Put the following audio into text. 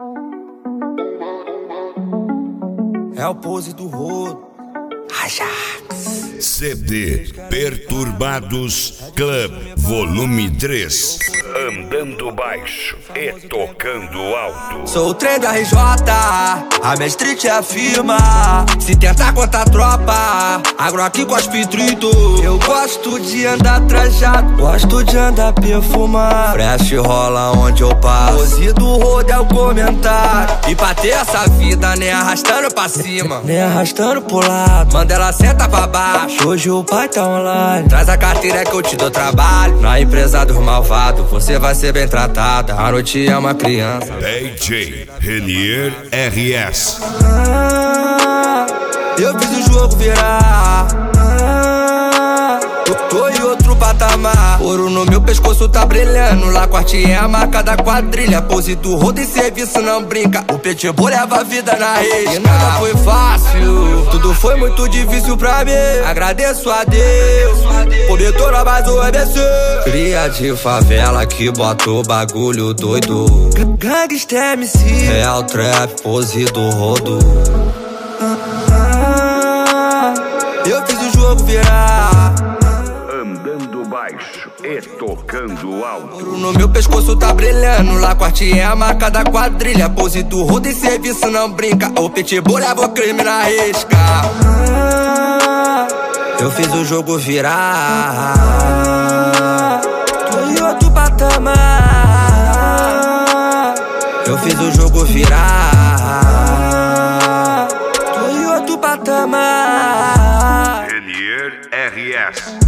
É o pose do rodo. Ajax. CD Perturbados Club Volume 3. Andando baixo e tocando alto. Sou o trem do RJ, a minha street é a firma. Se tentar contra a tropa, agro aqui cospe trito. Eu gosto de andar trajado, gosto de andar perfumado. Fresh rola onde eu passo, pose do rodo é o comentário. E pra ter essa vida, nem arrastando pra cima, nem arrastando pro lado. Manda ela senta pra baixo, hoje o pai tá online. Traz a carteira que eu te dou trabalho. Na empresa dos malvados, você vai ser bem tratada. A noite é uma criança. DJ Renier RS. Eu fiz o jogo virar. Tô em outro patamar. Ouro no meu pescoço tá brilhando. La corte é a marca da quadrilha. Pose do rodo e serviço não brinca. O pitbull leva a vida na risca. E nada foi fácil, tudo foi muito difícil pra mim. Agradeço a Deus por me tornar mais um ABC. Cria de favela que bota o bagulho doido. Gangsta MC, real trap, pose do rodo. Eu fiz o jogo virar. Andando baixo e tocando alto. Ouro no meu pescoço tá brilhando. La corte é a marca da quadrilha. Pose do rodo e serviço não brinca. O pitbull leva o crime na risca. Eu fiz o jogo virar. Tô em outro patamar. Eu fiz o jogo virar. Tô em outro patamar. Renier RS.